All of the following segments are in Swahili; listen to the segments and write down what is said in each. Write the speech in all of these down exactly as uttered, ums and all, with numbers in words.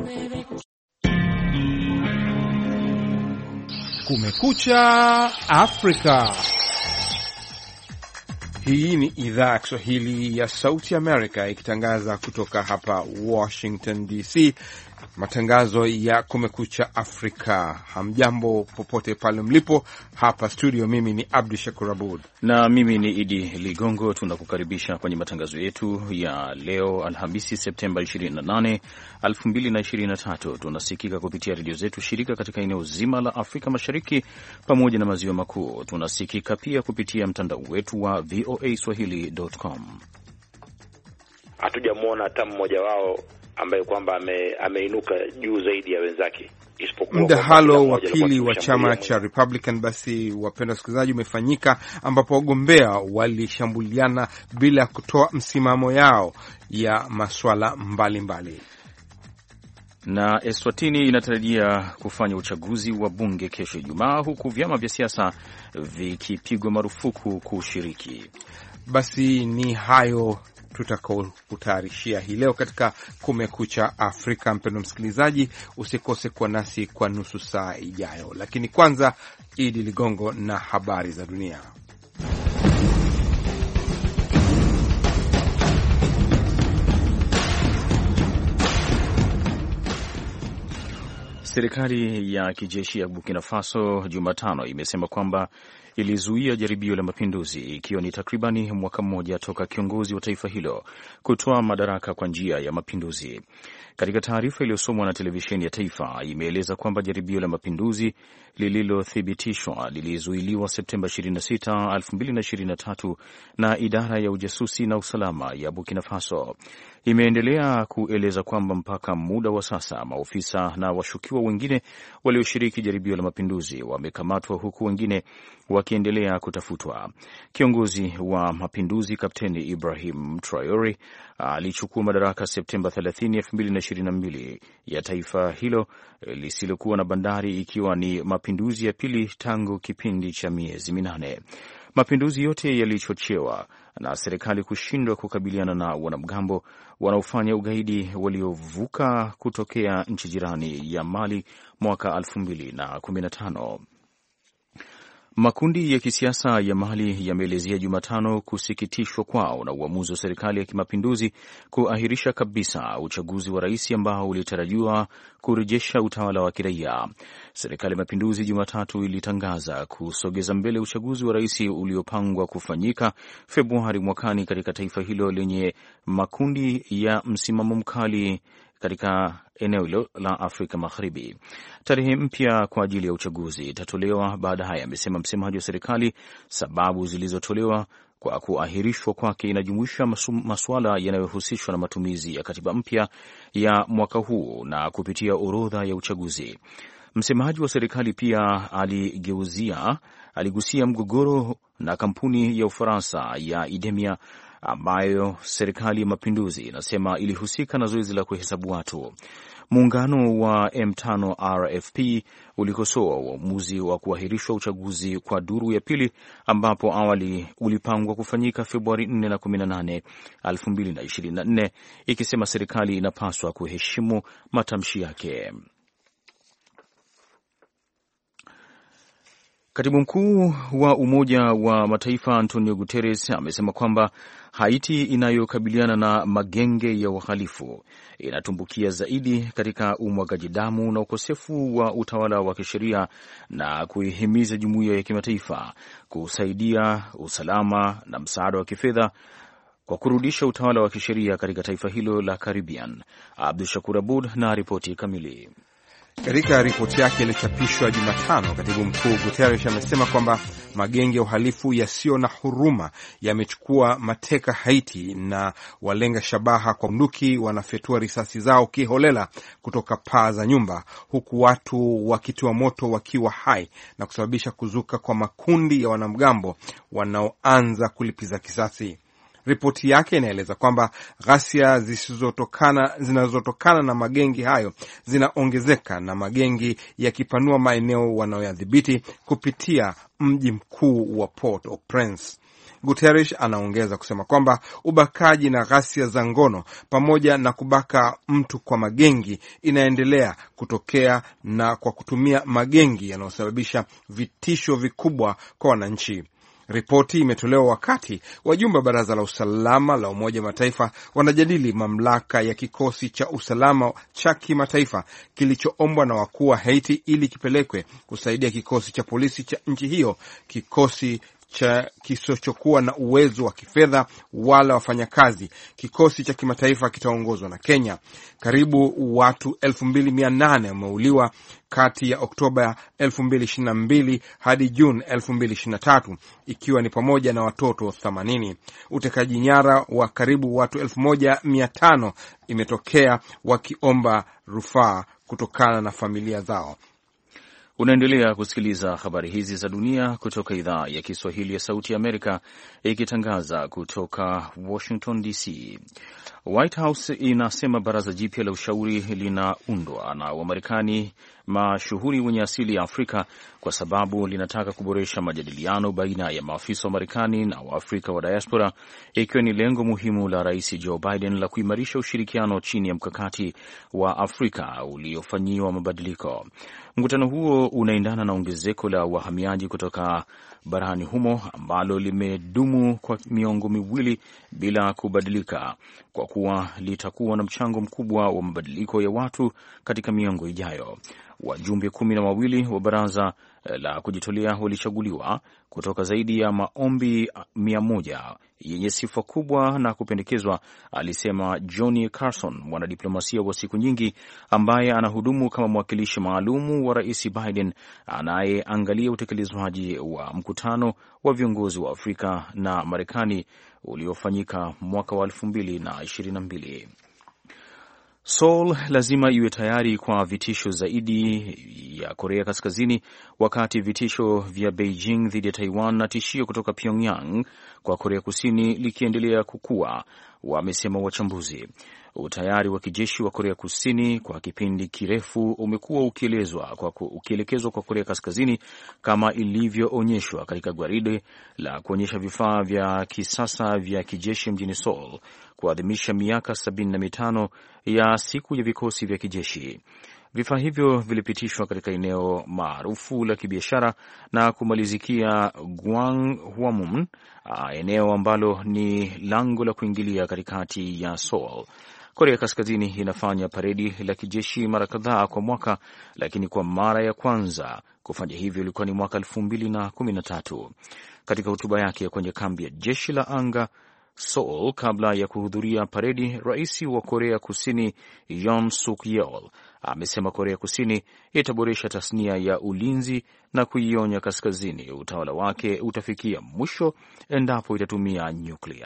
Kumekucha Afrika. Hii ni idhaa ya Kiswahili ya Sauti Amerika ikitangaza kutoka hapa Washington D C. Matangazo ya Kumekucha Afrika. Hamjambo popote pale mlipo. Hapa studio mimi ni Abdu Shakur Abud na mimi ni Idi Ligongo. Tunakukaribisha kwenye matangazo yetu ya leo Alhamisi Septemba ishirini na nane, elfu mbili na ishirini na tatu. Tunasikika kupitia redio zetu shirika katika eneo zima la Afrika Mashariki pamoja na maziwa makuu. Tunasikika pia kupitia mtandao wetu wa v o a swahili dot com. Hatujamwona hata mmoja wao ambaye kwamba ame, ameinuka juu zaidi ya wenzake isipokuwa mdahalo wa pili wa chama cha Republican. Basi wapenda wasikilizaji, umefanyika ambapo wagombea walishambuliana bila kutoa msimamo yao ya masuala mbalimbali. Na Eswatini inatarajia kufanya uchaguzi wa bunge kesho Ijumaa, huku vyama vya siasa vikipigwa marufuku kushiriki. Basi ni hayo tutakutayarishia hii leo katika Kumekucha Afrika. Mpendwa msikilizaji, usikose kuwa nasi kwa nusu saa ijayo, lakini kwanza Idi Ligongo na habari za dunia. Serikali ya kijeshi ya Burkina Faso Jumatano imesema kwamba ilizuia jaribio la mapinduzi, ikiwa ni takribani mwaka mmoja toka kiongozi wa taifa hilo kutoa madaraka kwa njia ya mapinduzi. Katika taarifa iliyosomwa na televisheni ya taifa, imeeleza kwamba jaribio la mapinduzi lililothibitishwa lilizuiliwa Septemba ishirini na sita, elfu mbili na ishirini na tatu na idara ya ujasusi na usalama ya Burkina Faso. Imeendelea kueleza kwamba mpaka muda wa sasa maofisa na washukiwa wengine walioshiriki jaribio la mapinduzi wamekamatwa, huku wengine wakiendelea kutafutwa. Kiongozi wa mapinduzi Kapteni Ibrahim Traore alichukua madaraka Septemba thelathini, elfu mbili na ishirini na mbili ya taifa hilo lisilokuwa na bandari, ikiwa ni mapinduzi ya pili tangu kipindi cha miezi minane. Mapinduzi yote yalichochewa na serikali kushindwa kukabiliana na wanamgambo wanaofanya ugaidi waliovuka kutokea nchi jirani ya Mali mwaka elfu mbili na kumi na tano. Makundi ya kisiasa ya Mali yameelezea Jumatano kusikitishwa kwao na uamuzi wa serikali ya kimapinduzi kuahirisha kabisa uchaguzi wa rais ambao ulitarajiwa kurejesha utawala wa kiraia. Serikali ya mapinduzi Jumatatu ilitangaza kusogeza mbele uchaguzi wa rais uliopangwa kufanyika Februari mwakani katika taifa hilo lenye makundi ya msimamo mkali katika eneo hilo la Afrika Magharibi. Tarehe mpya kwa ajili ya uchaguzi itatolewa baadaye, amesema msemaji wa serikali. Sababu zilizotolewa kwa kuahirishwa kwake inajumuisha masuala yanayohusishwa na matumizi ya katiba mpya ya mwaka huu na kupitia orodha ya uchaguzi. Msemaji wa serikali pia aligeuzia aligusia mgogoro na kampuni ya Ufaransa ya Idemia ambayo serikali ya mapinduzi inasema ilihusika na zoezi la kuhesabu watu. Muungano wa M tano R F P ulikosoa uamuzi wa kuahirishwa uchaguzi kwa duru ya pili, ambapo awali ulipangwa kufanyika Februari nne na kumi na nane, elfu mbili na ishirini na nne, ikisema serikali inapaswa kuheshimu matamshi yake. Katibu mkuu wa Umoja wa Mataifa Antonio Guterres amesema kwamba Haiti inayokabiliana na magenge ya uhalifu inatumbukia zaidi katika umwagaji damu na ukosefu wa utawala wa kisheria, na kuihimiza jumuiya ya kimataifa kusaidia usalama na msaada wa kifedha kwa kurudisha utawala wa kisheria katika taifa hilo la Caribbean. Abdu Shakur Abud na ripoti kamili. Katika ripoti yake iliyochapishwa Jumatano, katibu mkuu Guterres amesema kwamba magenge ya uhalifu yasiyo na huruma yamechukua mateka Haiti na walenga shabaha kwa bunduki wanafyatua risasi zao kiholela kutoka paa za nyumba, huku watu wakitiwa moto wakiwa hai na kusababisha kuzuka kwa makundi ya wanamgambo wanaoanza kulipiza kisasi. Ripoti yake inaeleza kwamba ghasia zisizotokana zinazotokana na magengi hayo zinaongezeka na magengi yakipanua maeneo wanayoyadhibiti kupitia mji mkuu wa Port-au-Prince. Guterres anaongeza kusema kwamba ubakaji na ghasia za ngono pamoja na kubaka mtu kwa magengi inaendelea kutokea na kwa kutumia magengi yanayosababisha vitisho vikubwa kwa wananchi. Ripoti imetolewa wakati wajumbe wa Baraza la Usalama la Umoja wa Mataifa wanajadili mamlaka ya kikosi cha usalama cha kimataifa kilichoombwa na wakuu wa Haiti ili kipelekwe kusaidia kikosi cha polisi cha nchi hiyo, kikosi cha kisichokuwa na uwezo wa kifedha wala wafanyakazi. Kikosi cha kimataifa kitaongozwa na Kenya. Karibu watu elfu mbili mia nane wameuliwa kati ya Oktoba elfu mbili ishirini na mbili hadi Juni elfu mbili ishirini na tatu, ikiwa ni pamoja na watoto themanini. Utekaji nyara wa karibu watu elfu moja mia tano imetokea, wakiomba rufaa kutokana na familia zao. Unaendelea kusikiliza habari hizi za dunia kutoka idhaa ya Kiswahili ya Sauti ya Amerika, ikitangaza kutoka Washington D C. White House inasema baraza jipya la ushauri linaundwa na Wamarekani mashuhuri wenye asili ya Afrika kwa sababu linataka kuboresha majadiliano baina ya maafisa wa Marekani na Waafrika wa diaspora, ikiwa ni lengo muhimu la Rais Joe Biden la kuimarisha ushirikiano chini ya mkakati wa Afrika uliofanyiwa mabadiliko. Mkutano huo unaendana na ongezeko la wahamiaji kutoka barani humo ambalo limedumu kwa miongo miwili bila kubadilika, kwa kuwa litakuwa na mchango mkubwa wa mabadiliko ya watu katika miongo ijayo. Wajumbe kumi na wawili wa baraza la kujitolea walichaguliwa kutoka zaidi ya maombi mia moja yenye sifa kubwa na kupendekezwa, alisema Johnny Carson, mwanadiplomasia wa siku nyingi ambaye anahudumu kama mwakilishi maalumu wa Rais Biden anayeangalia utekelezwaji wa mkutano wa viongozi wa Afrika na Marekani uliofanyika mwaka wa elfu mbili na ishirini na mbili. Seoul lazima iwe tayari kwa vitisho zaidi ya Korea Kaskazini, wakati vitisho vya Beijing dhidi ya Taiwan na tishio kutoka Pyongyang kwa Korea Kusini likiendelea kukua, wamesema wachambuzi. Utayari wa kijeshi wa Korea Kusini kwa kipindi kirefu umekuwa ukielezwa kwa ukielekezwa kwa Korea Kaskazini kama ilivyoonyeshwa katika gwaride la kuonyesha vifaa vya kisasa vya kijeshi mjini Seoul kuadhimisha miaka sabini na mitano ya siku ya vikosi vya kijeshi. Vifaa hivyo vilipitishwa katika eneo maarufu la kibiashara na kumalizikia Gwanghwamun, eneo ambalo ni lango la kuingilia katikati ya Seoul. Korea Kaskazini inafanya paredi la kijeshi mara kadhaa kwa mwaka, lakini kwa mara ya kwanza kufanya hivyo ilikuwa ni mwaka elfu mbili na kumi na tatu. Katika hotuba yake kwenye kambi ya jeshi la anga Seoul kabla ya kuhudhuria paredi, rais wa Korea Kusini Yoon Suk Yeol amesema Korea Kusini itaboresha tasnia ya ulinzi na kuionya Kaskazini utawala wake utafikia mwisho endapo itatumia nyuklia.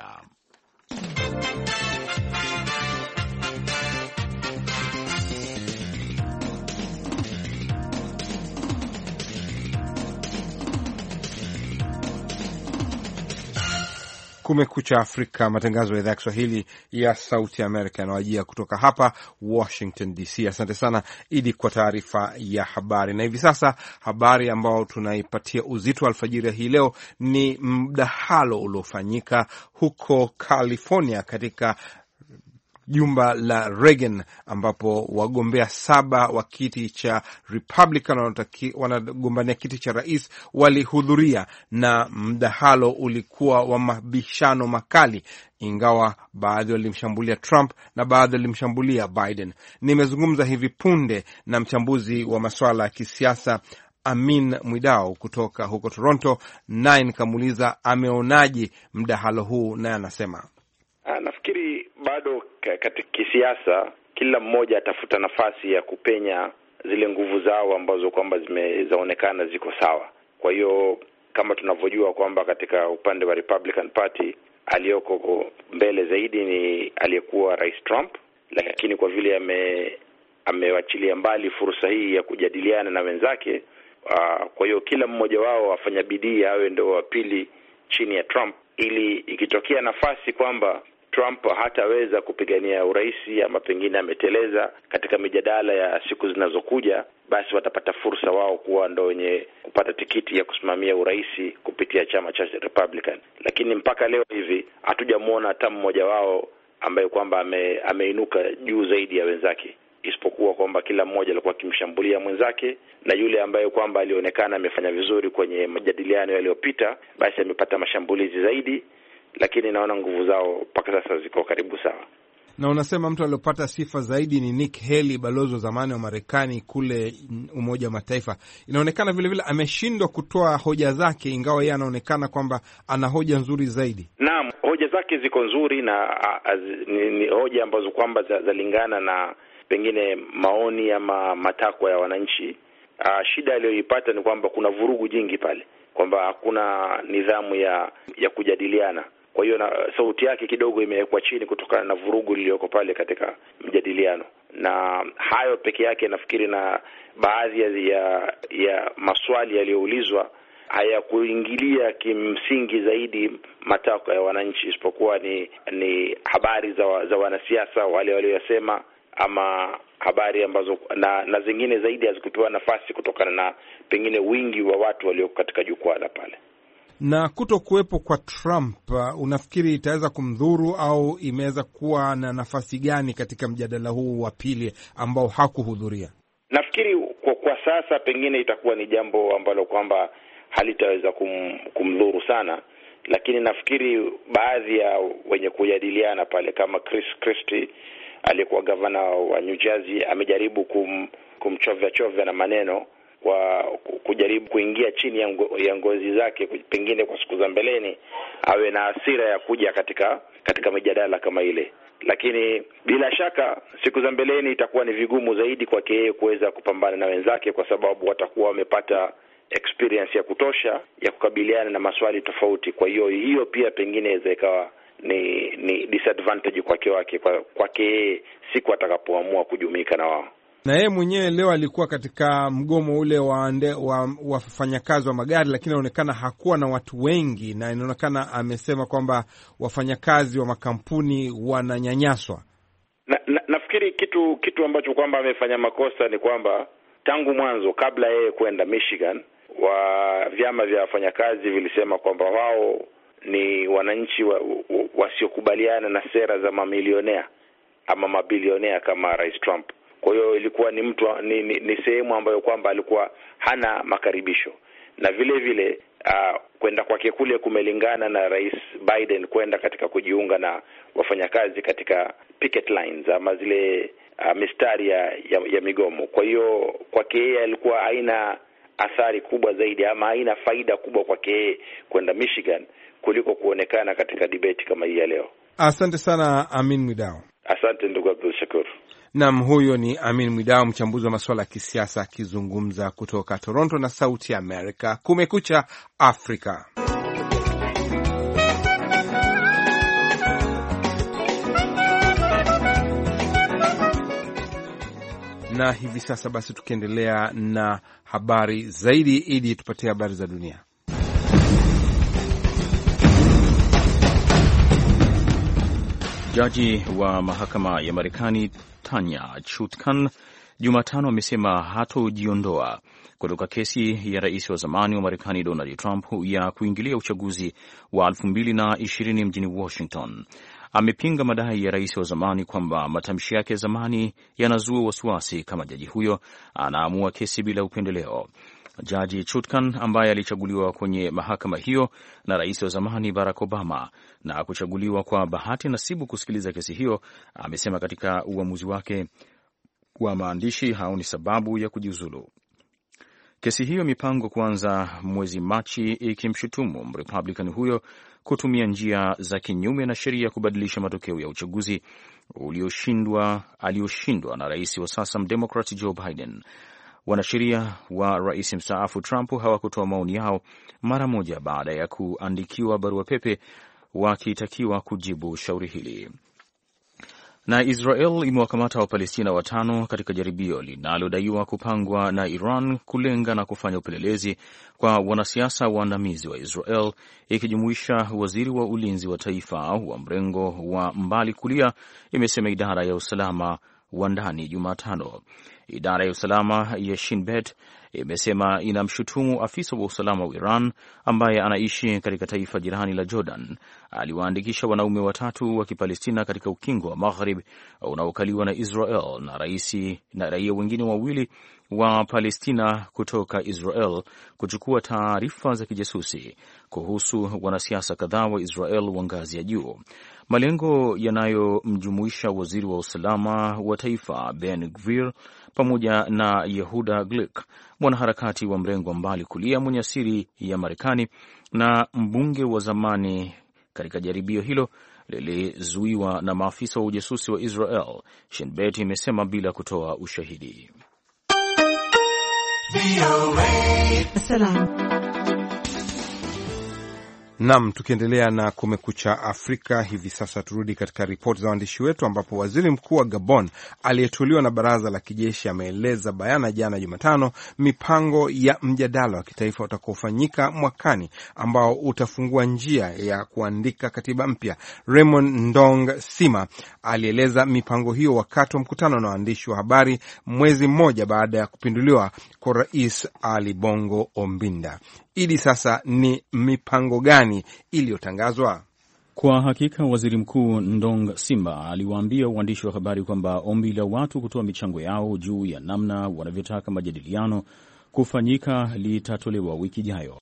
Kumekucha Afrika, matangazo ya idhaa ya Kiswahili ya Sauti Amerika yanawajia kutoka hapa Washington D C. Asante sana Idi kwa taarifa ya habari. Na hivi sasa habari ambao tunaipatia uzito wa alfajiri hii leo ni mdahalo uliofanyika huko California katika jumba la Reagan, ambapo wagombea saba wa kiti cha Republican wanagombania kiti cha rais walihudhuria, na mdahalo ulikuwa wa mabishano makali, ingawa baadhi walimshambulia Trump na baadhi walimshambulia Biden. Nimezungumza hivi punde na mchambuzi wa masuala ya kisiasa Amin Mwidao kutoka huko Toronto, naye nikamuuliza ameonaje mdahalo huu, naye anasema nafikiri bado katika kisiasa kila mmoja atafuta nafasi ya kupenya zile nguvu zao ambazo kwamba zimezaonekana ziko sawa. Kwa hiyo kama tunavyojua kwamba katika upande wa Republican Party aliyoko mbele zaidi ni aliyekuwa Rais Trump, lakini kwa vile ame amewachilia mbali fursa hii ya kujadiliana na wenzake, uh, kwa hiyo kila mmoja wao afanya bidii awe ndio wa pili chini ya Trump, ili ikitokea nafasi kwamba Trump hataweza kupigania urais ama pengine ameteleza katika mijadala ya siku zinazokuja, basi watapata fursa wao kuwa ndio wenye kupata tikiti ya kusimamia urais kupitia chama cha Republican. Lakini mpaka leo hivi hatujamuona hata mmoja wao ambaye kwamba ame, ameinuka juu zaidi ya wenzake, isipokuwa kwamba kila mmoja alikuwa akimshambulia mwenzake, na yule ambaye kwamba alionekana amefanya vizuri kwenye majadiliano yaliyopita basi amepata mashambulizi zaidi, lakini naona nguvu zao mpaka sasa ziko karibu sawa. Na unasema mtu aliyopata sifa zaidi ni Nikki Haley, balozi wa zamani wa Marekani kule Umoja wa Mataifa. Inaonekana vile vile ameshindwa kutoa hoja zake, ingawa yeye anaonekana kwamba ana hoja nzuri zaidi. Naam, hoja zake ziko nzuri na az, ni, ni hoja ambazo kwamba zalingana na pengine maoni ama matakwa ya wananchi. A, shida aliyoipata ni kwamba kuna vurugu jingi pale, kwamba hakuna nidhamu ya ya kujadiliana. Kwa hiyo na sauti yake kidogo imewekwa chini kutokana na vurugu iliyoko pale katika mjadiliano, na hayo peke yake nafikiri, na baadhi ya ya, ya maswali yaliyoulizwa hayakuingilia kimsingi zaidi matakwa ya wananchi, isipokuwa ni ni habari za za wanasiasa wale waliosema, ama habari ambazo na, na zingine zaidi hazikupewa nafasi kutokana na pengine wingi wa watu walioko katika jukwaa la pale. Na kuto kuwepo kwa Trump, uh, unafikiri itaweza kumdhuru au imeweza kuwa na nafasi gani katika mjadala huu wa pili ambao hakuhudhuria? Nafikiri kwa, kwa sasa pengine itakuwa ni jambo ambalo kwamba halitaweza kum, kumdhuru sana, lakini nafikiri baadhi ya wenye kujadiliana pale kama Chris Christie aliyekuwa gavana wa New Jersey amejaribu kum, kumchovya chovya na maneno kwa kujaribu kuingia chini ya, ngo, ya ngozi zake, pengine kwa siku za mbeleni awe na hasira ya kuja katika katika mijadala kama ile. Lakini bila shaka siku za mbeleni itakuwa ni vigumu zaidi kwake yeye kuweza kupambana na wenzake, kwa sababu watakuwa wamepata experience ya kutosha ya kukabiliana na maswali tofauti. Kwa hiyo hiyo pia pengine inaweza ikawa ni ni disadvantage kwake wake kwa kwake yeye siku atakapoamua kujumika na wao. Na yeye mwenyewe leo alikuwa katika mgomo ule wa wafanyakazi wa, wa magari, lakini inaonekana hakuwa na watu wengi, na inaonekana amesema kwamba wafanyakazi wa makampuni wananyanyaswa. Na, na, nafikiri kitu kitu ambacho kwamba amefanya makosa ni kwamba tangu mwanzo, kabla yeye kwenda Michigan, wa vyama vya wafanyakazi vilisema kwamba wao ni wananchi wa, wa, wasiokubaliana na sera za mamilionea ama mabilionea kama Rais Trump. Kwa hiyo ilikuwa ni mtu ni, ni, ni sehemu ambayo kwamba alikuwa hana makaribisho, na vile vile uh, kwenda kwake kule kumelingana na Rais Biden kwenda katika kujiunga na wafanyakazi katika picket lines ama zile uh, mistari ya, ya, ya migomo. Kwa hiyo kwake yeye alikuwa haina athari kubwa zaidi ama haina faida kubwa kwake yeye kwenda Michigan kuliko kuonekana katika debate kama hii ya leo. Asante sana Amin Mwidau. Asante ndugu Abdul Shakur. Naam, huyo ni Amin Mwidau, mchambuzi wa masuala ya kisiasa akizungumza kutoka Toronto na Sauti ya Amerika. Kumekucha Afrika. Na hivi sasa basi tukiendelea na habari zaidi, ili tupatie habari za dunia. Jaji wa mahakama ya Marekani Tanya Chutkan Jumatano amesema hatojiondoa kutoka kesi ya rais wa zamani wa Marekani Donald Trump ya kuingilia uchaguzi wa elfu mbili na ishirini mjini Washington. Amepinga madai ya rais wa zamani kwamba matamshi yake ya zamani yanazua wasiwasi kama jaji huyo anaamua kesi bila upendeleo. Jaji Chutkan ambaye alichaguliwa kwenye mahakama hiyo na rais wa zamani Barack Obama na kuchaguliwa kwa bahati nasibu kusikiliza kesi hiyo, amesema katika uamuzi wake wa maandishi haoni sababu ya kujiuzulu. Kesi hiyo imepangwa kuanza mwezi Machi, ikimshutumu Mrepublican huyo kutumia njia za kinyume na sheria kubadilisha matokeo ya uchaguzi ulioshindwa alioshindwa na rais wa sasa Mdemocrat Joe Biden. Wanasheria wa rais mstaafu Trump hawakutoa maoni yao mara moja baada ya kuandikiwa barua pepe wakitakiwa kujibu shauri hili. Na Israel imewakamata Wapalestina watano katika jaribio linalodaiwa kupangwa na Iran kulenga na kufanya upelelezi kwa wanasiasa waandamizi wa Israel, ikijumuisha waziri wa ulinzi wa taifa wa mrengo wa mbali kulia, imesema idara ya usalama wa ndani Jumatano. Idara ya usalama ya Shin Bet imesema inamshutumu afisa wa usalama wa Iran ambaye anaishi katika taifa jirani la Jordan. Aliwaandikisha wanaume watatu wa Kipalestina katika ukingo wa Maghrib unaokaliwa na Israel na raisi na raia wengine wawili wa Palestina kutoka Israel kuchukua taarifa za kijasusi kuhusu wanasiasa kadhaa wa Israel wa ngazi ya juu. Malengo yanayomjumuisha waziri wa usalama wa taifa Ben Gvir pamoja na Yehuda Glick, mwanaharakati wa mrengo mbali kulia mwenye asili ya Marekani na mbunge wa zamani. Katika jaribio hilo lilizuiwa na maafisa wa ujasusi wa Israel, Shin Bet imesema bila kutoa ushahidi. Nam, tukiendelea na Kumekucha Afrika hivi sasa, turudi katika ripoti za waandishi wetu, ambapo waziri mkuu wa Gabon aliyeteuliwa na baraza la kijeshi ameeleza bayana jana Jumatano mipango ya mjadala wa kitaifa utakaofanyika mwakani ambao utafungua njia ya kuandika katiba mpya. Raymond Ndong Sima alieleza mipango hiyo wakati wa mkutano na waandishi wa habari mwezi mmoja baada ya kupinduliwa kwa Rais Ali Bongo Ombinda. Ili sasa ni mipango gani iliyotangazwa? Kwa hakika waziri mkuu Ndong Simba aliwaambia waandishi wa habari kwamba ombi la watu kutoa michango yao juu ya namna wanavyotaka majadiliano kufanyika litatolewa wiki ijayo.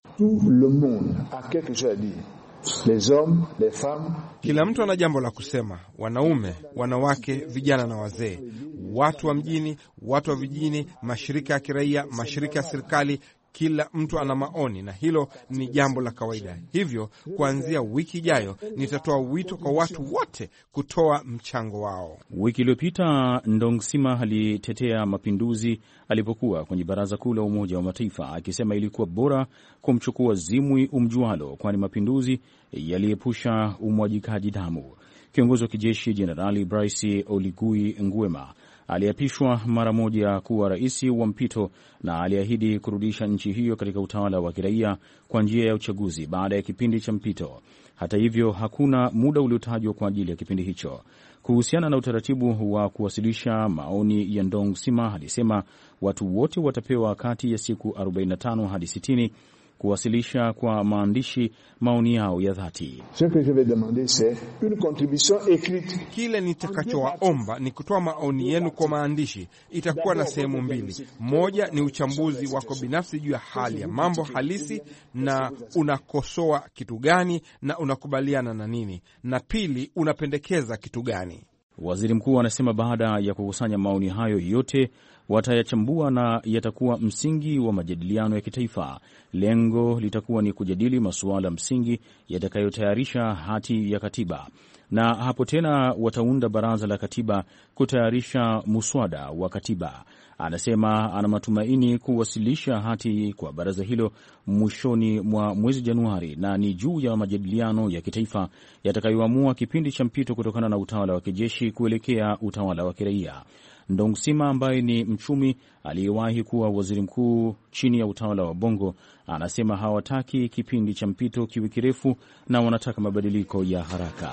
Kila mtu ana jambo la kusema, wanaume, wanawake, vijana na wazee, watu wa mjini, watu wa vijijini, mashirika ya kiraia, mashirika ya serikali. Kila mtu ana maoni na hilo ni jambo la kawaida. Hivyo kuanzia wiki ijayo nitatoa wito kwa watu wote kutoa mchango wao. Wiki iliyopita Ndongsima alitetea mapinduzi alipokuwa kwenye Baraza Kuu la Umoja wa Mataifa, akisema ilikuwa bora kumchukua Zimwi umjualo, kwani mapinduzi yaliepusha umwajikaji damu. Kiongozi wa kijeshi Jenerali Brice Oligui Nguema aliapishwa mara moja kuwa rais wa mpito na aliahidi kurudisha nchi hiyo katika utawala wa kiraia kwa njia ya uchaguzi baada ya kipindi cha mpito. Hata hivyo, hakuna muda uliotajwa kwa ajili ya kipindi hicho. Kuhusiana na utaratibu wa kuwasilisha maoni ya Ndong Sima, alisema watu wote watapewa kati ya siku arobaini na tano hadi sitini kuwasilisha kwa maandishi maoni yao ya dhati. Kile nitakachowaomba ni kutoa maoni yenu kwa maandishi. Itakuwa na sehemu mbili. Moja ni uchambuzi wako binafsi juu ya hali ya mambo halisi na unakosoa kitu gani na unakubaliana na nini, na pili unapendekeza kitu gani. Waziri mkuu anasema baada ya kukusanya maoni hayo yote watayachambua na yatakuwa msingi wa majadiliano ya kitaifa. Lengo litakuwa ni kujadili masuala msingi yatakayotayarisha hati ya katiba, na hapo tena wataunda baraza la katiba kutayarisha muswada wa katiba. Anasema ana matumaini kuwasilisha hati kwa baraza hilo mwishoni mwa mwezi Januari, na ni juu ya majadiliano ya kitaifa yatakayoamua kipindi cha mpito kutokana na utawala wa kijeshi kuelekea utawala wa kiraia. Ndongsima ambaye ni mchumi aliyewahi kuwa waziri mkuu chini ya utawala wa Bongo anasema hawataki kipindi cha mpito kiwe kirefu na wanataka mabadiliko ya haraka.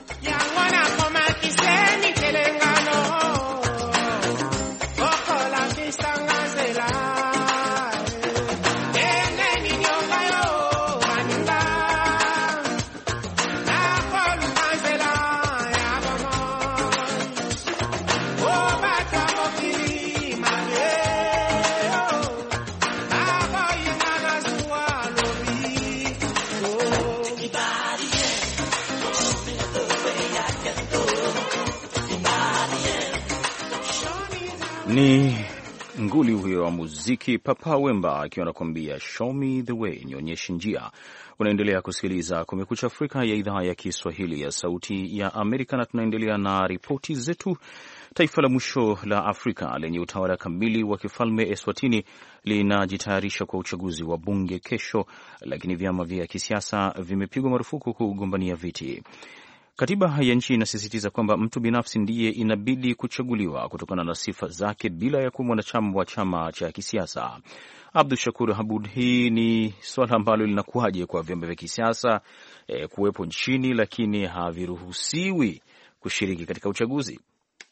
Ni nguli huyo wa muziki Papa Wemba akiwa anakuambia show me the way, nionyeshe njia. Unaendelea kusikiliza Kumekucha Afrika ya idhaa ya Kiswahili ya Sauti ya Amerika, na tunaendelea na ripoti zetu. Taifa la mwisho la Afrika lenye utawala kamili wa kifalme Eswatini linajitayarisha kwa uchaguzi wa bunge kesho, lakini vyama vya kisiasa vimepigwa marufuku kugombania viti. Katiba ya nchi inasisitiza kwamba mtu binafsi ndiye inabidi kuchaguliwa kutokana na sifa zake bila ya kuwa mwanachama wa chama cha kisiasa. Abdul Shakur Habud, hii ni swala ambalo linakuwaje kwa vyama vya kisiasa e, kuwepo nchini lakini haviruhusiwi kushiriki katika uchaguzi?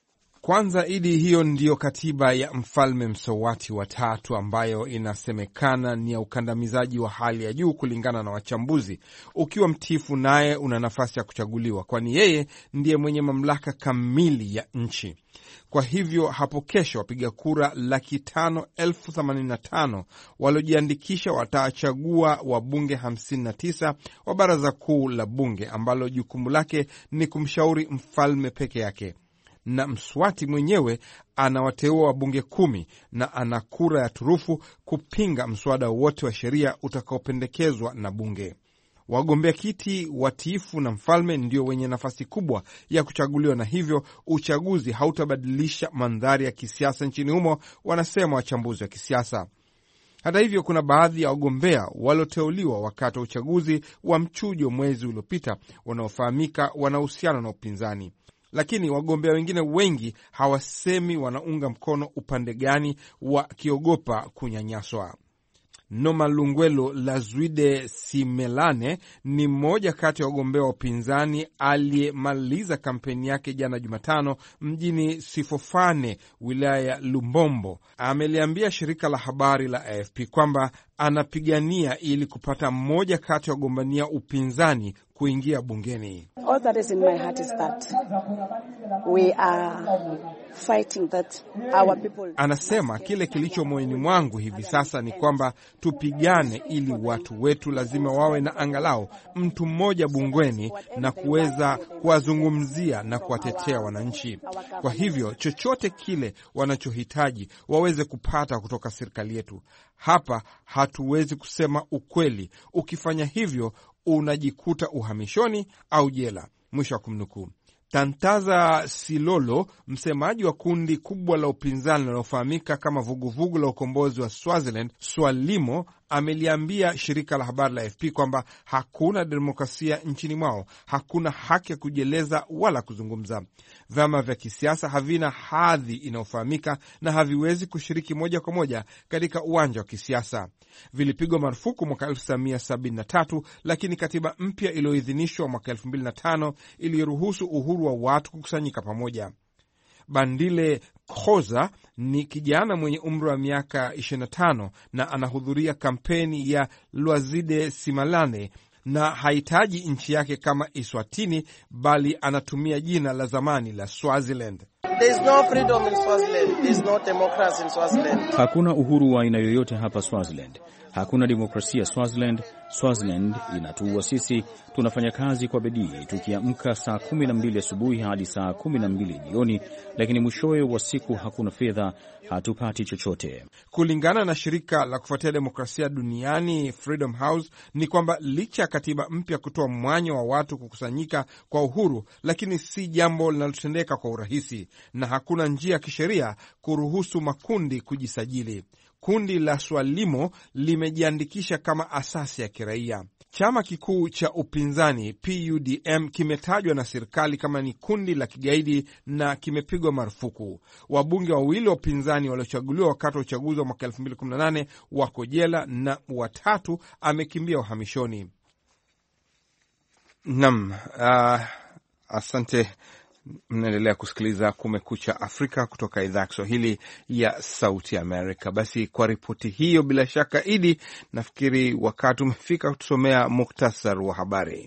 Kwanza Idi, hiyo ndiyo katiba ya Mfalme Msowati wa tatu ambayo inasemekana ni ya ukandamizaji wa hali ya juu kulingana na wachambuzi. Ukiwa mtiifu naye una nafasi ya kuchaguliwa, kwani yeye ndiye mwenye mamlaka kamili ya nchi. Kwa hivyo hapo kesho wapiga kura laki tano elfu themanini na tano waliojiandikisha watachagua wabunge hamsini na tisa wa baraza kuu la bunge ambalo jukumu lake ni kumshauri mfalme peke yake, na Mswati mwenyewe anawateua wabunge kumi na ana kura ya turufu kupinga mswada wote wa sheria utakaopendekezwa na bunge. Wagombea kiti watiifu na mfalme ndio wenye nafasi kubwa ya kuchaguliwa, na hivyo uchaguzi hautabadilisha mandhari ya kisiasa nchini humo, wanasema wachambuzi wa kisiasa. Hata hivyo, kuna baadhi ya wagombea walioteuliwa wakati wa uchaguzi wa mchujo mwezi uliopita wanaofahamika wanahusiana na upinzani, lakini wagombea wengine wengi hawasemi wanaunga mkono upande gani, wakiogopa kunyanyaswa. Noma Lungwelo Lazwide Simelane ni mmoja kati ya wagombea wa upinzani aliyemaliza kampeni yake jana Jumatano mjini Sifofane, wilaya ya Lumbombo. Ameliambia shirika la habari la A F P kwamba anapigania ili kupata mmoja kati ya wagombania upinzani kuingia bungeni. All that is in my heart is that we are fighting that our people. Anasema kile kilicho moyoni mwangu hivi sasa ni kwamba tupigane ili watu wetu lazima wawe na angalau mtu mmoja bungeni na kuweza kuwazungumzia na kuwatetea wananchi. Kwa hivyo chochote kile wanachohitaji waweze kupata kutoka serikali yetu. Hapa hatuwezi kusema ukweli. Ukifanya hivyo unajikuta uhamishoni au jela. Mwisho wa kumnukuu. Tantaza Silolo, msemaji wa kundi kubwa la upinzani linalofahamika kama vuguvugu la ukombozi wa Swaziland, Swalimo, ameliambia shirika la habari la A F P kwamba hakuna demokrasia nchini mwao, hakuna haki ya kujieleza wala kuzungumza. Vyama vya kisiasa havina hadhi inayofahamika na haviwezi kushiriki moja kwa moja katika uwanja wa kisiasa. Vilipigwa marufuku mwaka elfu tisa mia sabini na tatu, lakini katiba mpya iliyoidhinishwa mwaka elfu mbili na tano iliruhusu uhuru wa watu kukusanyika pamoja. Bandile Khoza ni kijana mwenye umri wa miaka ishirini na tano na anahudhuria kampeni ya Lwazide Simalane na hahitaji nchi yake kama Iswatini, bali anatumia jina la zamani la Swaziland. There's no freedom in Swaziland. There's no democracy in Swaziland. Hakuna uhuru wa aina yoyote hapa Swaziland. Hakuna demokrasia Swaziland. Swaziland inatuua sisi. Tunafanya kazi kwa bidii tukiamka saa kumi na mbili asubuhi hadi saa kumi na mbili jioni, lakini mwishowe wa siku hakuna fedha, hatupati chochote. Kulingana na shirika la kufuatia demokrasia duniani Freedom House ni kwamba licha ya katiba mpya kutoa mwanya wa watu kukusanyika kwa uhuru, lakini si jambo linalotendeka kwa urahisi na hakuna njia ya kisheria kuruhusu makundi kujisajili. Kundi la Swalimo limejiandikisha kama asasi ya kiraia. Chama kikuu cha upinzani P U D M kimetajwa na serikali kama ni kundi la kigaidi na kimepigwa marufuku. Wabunge wawili wa upinzani waliochaguliwa wakati wa uchaguzi wa mwaka elfu mbili kumi na nane wako jela na watatu amekimbia uhamishoni. Naam, uh, asante. Mnaendelea kusikiliza Kumekucha Afrika kutoka idhaa ya Kiswahili ya Sauti Amerika. Basi kwa ripoti hiyo, bila shaka Idi, nafikiri wakati umefika kutusomea muktasar wa habari.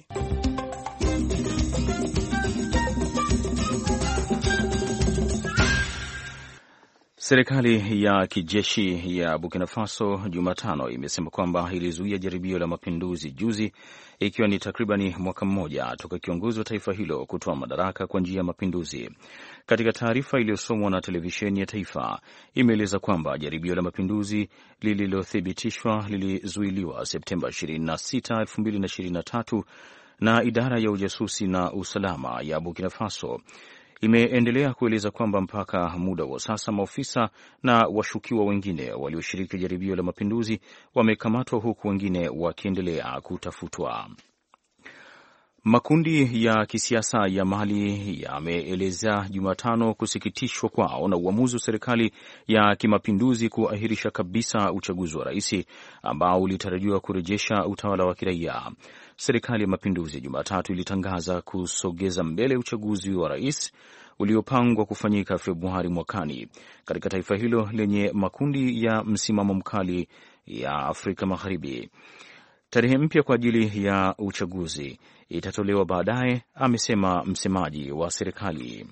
Serikali ya kijeshi ya Burkina Faso Jumatano imesema kwamba ilizuia jaribio la mapinduzi juzi, ikiwa ni takribani mwaka mmoja toka kiongozi wa taifa hilo kutoa madaraka kwa njia ya mapinduzi. Katika taarifa iliyosomwa na televisheni ya taifa, imeeleza kwamba jaribio la mapinduzi lililothibitishwa lilizuiliwa Septemba ishirini na sita, elfu mbili ishirini na tatu na idara ya ujasusi na usalama ya Burkina Faso. Imeendelea kueleza kwamba mpaka muda wa sasa maofisa na washukiwa wengine walioshiriki jaribio la mapinduzi wamekamatwa huku wengine wakiendelea kutafutwa. Makundi ya kisiasa ya Mali yameeleza Jumatano kusikitishwa kwao na uamuzi wa serikali ya kimapinduzi kuahirisha kabisa uchaguzi wa rais ambao ulitarajiwa kurejesha utawala wa kiraia. Serikali ya mapinduzi Jumatatu ilitangaza kusogeza mbele uchaguzi wa rais uliopangwa kufanyika Februari mwakani katika taifa hilo lenye makundi ya msimamo mkali ya Afrika Magharibi. Tarehe mpya kwa ajili ya uchaguzi itatolewa baadaye, amesema msemaji wa serikali.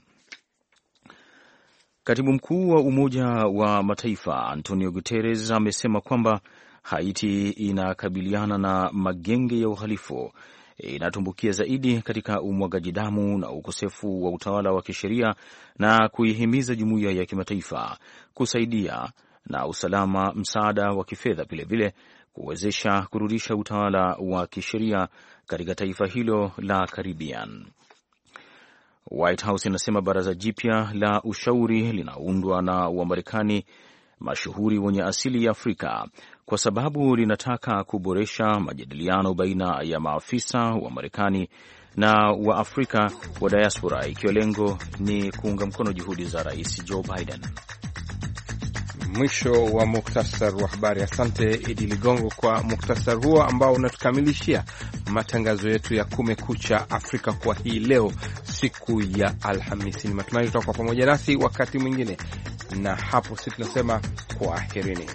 Katibu mkuu wa Umoja wa Mataifa Antonio Guterres amesema kwamba Haiti inakabiliana na magenge ya uhalifu, inatumbukia zaidi katika umwagaji damu na ukosefu wa utawala wa kisheria, na kuihimiza jumuiya ya kimataifa kusaidia na usalama, msaada wa kifedha, vilevile kuwezesha kurudisha utawala wa kisheria katika taifa hilo la Caribbean. White House inasema baraza jipya la ushauri linaundwa na Wamarekani mashuhuri wenye asili ya Afrika kwa sababu linataka kuboresha majadiliano baina ya maafisa wa Marekani na wa Afrika wa diaspora, ikiwa lengo ni kuunga mkono juhudi za Rais Joe Biden. Mwisho wa muktasar wa habari. Asante Idi Ligongo kwa muktasar huo ambao unatukamilishia matangazo yetu ya Kumekucha Afrika kwa hii leo, siku ya Alhamisi. Ni matumaini tutakuwa pamoja nasi wakati mwingine, na hapo sisi tunasema kwaherini.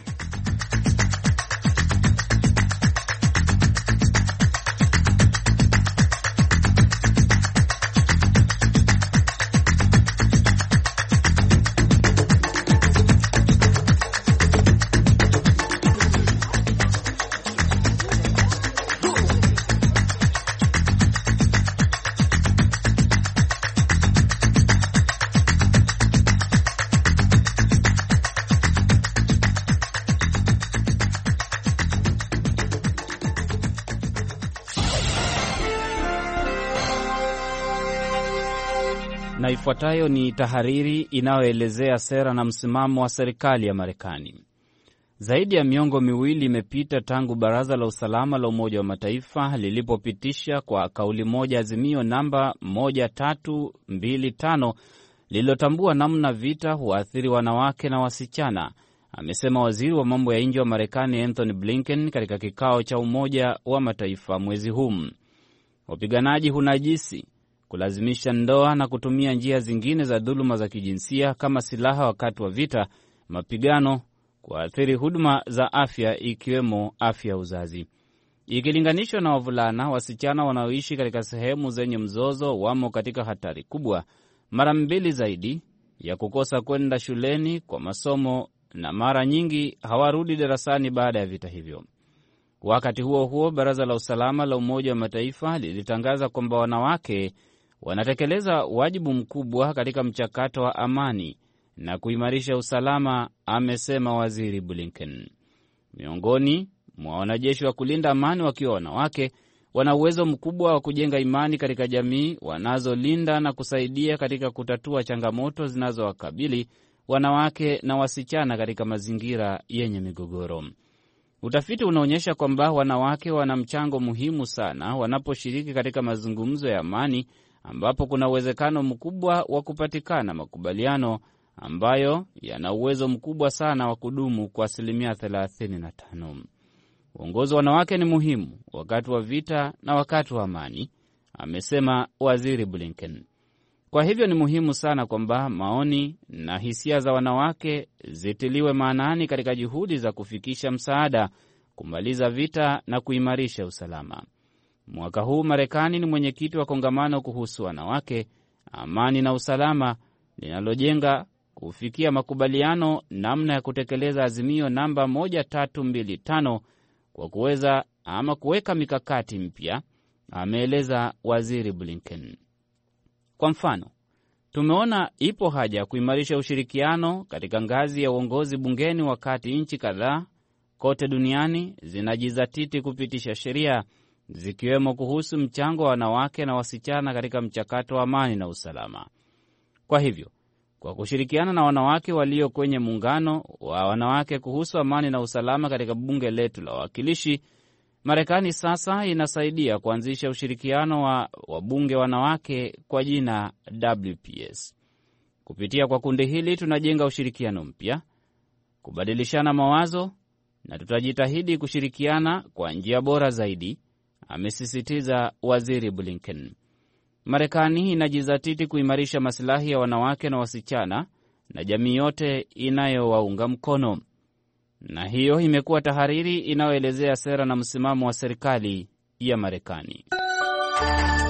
Na ifuatayo ni tahariri inayoelezea sera na msimamo wa serikali ya Marekani. Zaidi ya miongo miwili imepita tangu Baraza la Usalama la Umoja wa Mataifa lilipopitisha kwa kauli moja azimio namba moja tatu mbili tano lililotambua namna vita huathiri wanawake na wasichana, amesema waziri wa mambo ya nje wa Marekani Anthony Blinken katika kikao cha Umoja wa Mataifa mwezi huu. Wapiganaji hunajisi, kulazimisha ndoa na kutumia njia zingine za dhuluma za kijinsia kama silaha wakati wa vita, mapigano, kuathiri huduma za afya ikiwemo afya uzazi. Ikilinganishwa na wavulana, wasichana wanaoishi katika sehemu zenye mzozo wamo katika hatari kubwa, mara mbili zaidi ya kukosa kwenda shuleni kwa masomo, na mara nyingi hawarudi darasani baada ya vita hivyo. Wakati huo huo, Baraza la Usalama la Umoja wa Mataifa lilitangaza kwamba wanawake wanatekeleza wajibu mkubwa katika mchakato wa amani na kuimarisha usalama, amesema Waziri Blinken. Miongoni mwa wanajeshi wa kulinda amani wakiwa wanawake, wana uwezo mkubwa wa kujenga imani katika jamii wanazolinda na kusaidia katika kutatua changamoto zinazowakabili wanawake na wasichana katika mazingira yenye migogoro. Utafiti unaonyesha kwamba wanawake wana mchango muhimu sana wanaposhiriki katika mazungumzo ya amani, ambapo kuna uwezekano mkubwa wa kupatikana makubaliano ambayo yana uwezo mkubwa sana wa kudumu kwa asilimia thelathini na tano. Uongozi wa wanawake ni muhimu wakati wa vita na wakati wa amani, amesema Waziri Blinken. Kwa hivyo ni muhimu sana kwamba maoni na hisia za wanawake zitiliwe maanani katika juhudi za kufikisha msaada, kumaliza vita na kuimarisha usalama. Mwaka huu Marekani ni mwenyekiti wa kongamano kuhusu wanawake, amani na usalama, linalojenga kufikia makubaliano namna ya kutekeleza azimio namba moja tatu mbili tano kwa kuweza ama kuweka mikakati mpya, ameeleza Waziri Blinken. Kwa mfano, tumeona ipo haja ya kuimarisha ushirikiano katika ngazi ya uongozi bungeni, wakati nchi kadhaa kote duniani zinajizatiti kupitisha sheria zikiwemo kuhusu mchango wa wanawake na wasichana katika mchakato wa amani na usalama. Kwa hivyo, kwa kushirikiana na wanawake walio kwenye muungano wa wanawake kuhusu amani na usalama katika bunge letu la wawakilishi, Marekani sasa inasaidia kuanzisha ushirikiano wa wabunge wanawake kwa jina W P S. Kupitia kwa kundi hili tunajenga ushirikiano mpya, kubadilishana mawazo, na tutajitahidi kushirikiana kwa njia bora zaidi, amesisitiza Waziri Blinken. Marekani inajizatiti kuimarisha masilahi ya wanawake na wasichana na jamii yote inayowaunga mkono. Na hiyo imekuwa tahariri inayoelezea sera na msimamo wa serikali ya Marekani.